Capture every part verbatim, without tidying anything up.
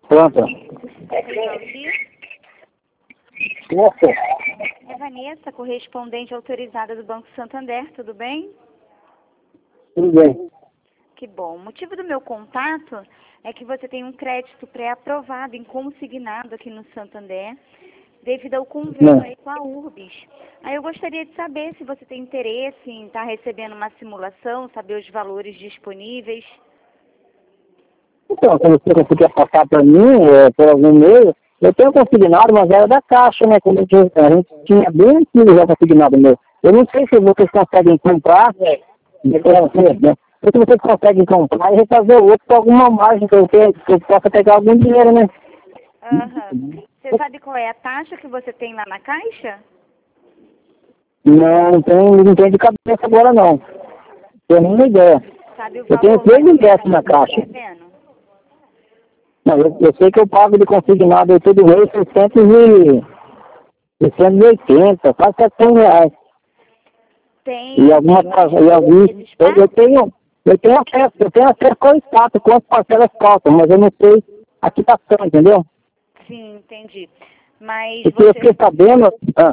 Pronto. Oi, Valdir. Nossa. É Vanessa, correspondente autorizada do Banco Santander, tudo bem? Tudo bem. Que bom. O motivo do meu contato é que você tem um crédito pré-aprovado em consignado aqui no Santander, devido ao convênio Não. aí com a Urbis. Aí eu gostaria de saber se você tem interesse em estar recebendo uma simulação, saber os valores disponíveis. Então, se você conseguir passar para mim, é, por algum meio, eu tenho consignado, mas era da Caixa, né? Como a gente, a gente tinha bem antigo já consignado meu. Eu não sei se vocês conseguem comprar, né? né? Ou se vocês conseguem comprar e refazer o outro com alguma margem que eu, tenha, que eu possa pegar algum dinheiro, né? Aham. Você sabe qual é a taxa que você tem lá na Caixa? Não, não tenho, não tenho de cabeça agora, não. Não tenho nenhuma ideia. Sabe o Eu tenho valor três mais ou menos ingressos na que você está Caixa. devendo? Não, eu, eu sei que eu pago de consignado aí todo mês seiscentos e oitenta, quase setecentos reais. Tem, E algumas tem pa- mais e alguns, meses, eu, eu tenho, eu tenho acesso, eu tenho acesso ao status, quantas parcelas faltam, mas eu não sei a quitação, entendeu? Sim, entendi. Mas Porque eu você fiquei sabendo, ah,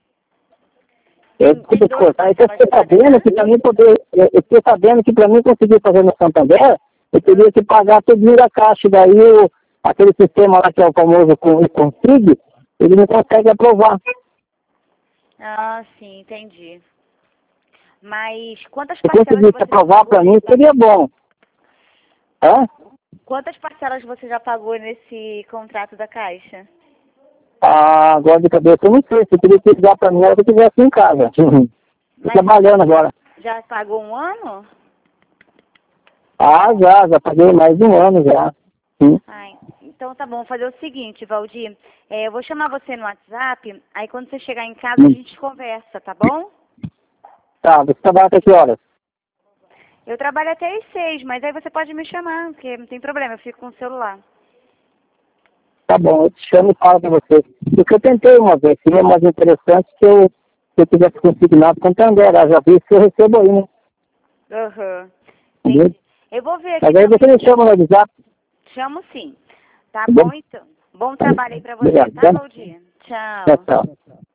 eu tem, tem desculpa te dois cortar, eu fiquei parcelas para sabendo que quitar? para mim poder, eu eu fiquei sabendo que para mim conseguir fazer no Santander, eu teria que pagar tudo da Caixa, daí o, aquele sistema lá que é o famoso com o Config, ele não consegue aprovar. Ah, sim, entendi. Mas quantas Se parcelas conseguisse você já aprovar para pagou? mim, seria bom. Hã? Quantas parcelas você já pagou nesse contrato da Caixa? Ah, agora de cabeça eu não sei, se teria que ligar para mim era que eu estivesse em casa. Estou Mas trabalhando agora. já pagou um ano? Ah, já, já paguei mais de um ano já. Sim. Ai, então tá bom, vou fazer o seguinte, Valdir. É, eu vou chamar você no WhatsApp, aí quando você chegar em casa a Hum. gente conversa, tá bom? Tá, você trabalha até que horas? Eu trabalho até às seis, mas aí você pode me chamar, porque não tem problema, eu fico com o celular. Tá bom, eu te chamo e falo com você. Porque eu tentei uma vez, seria mais interessante que eu, se eu tivesse consignado com Tandera, já vi se eu recebo aí, né? Aham. Entendeu? Entendi. Eu vou ver aqui Mas aí você também. me chama no WhatsApp, Chamo sim. Tá tá bom? bom, então. Bom trabalho aí pra você, Obrigado. tá, Tá? Valdir? Tchau, Tchau. tchau.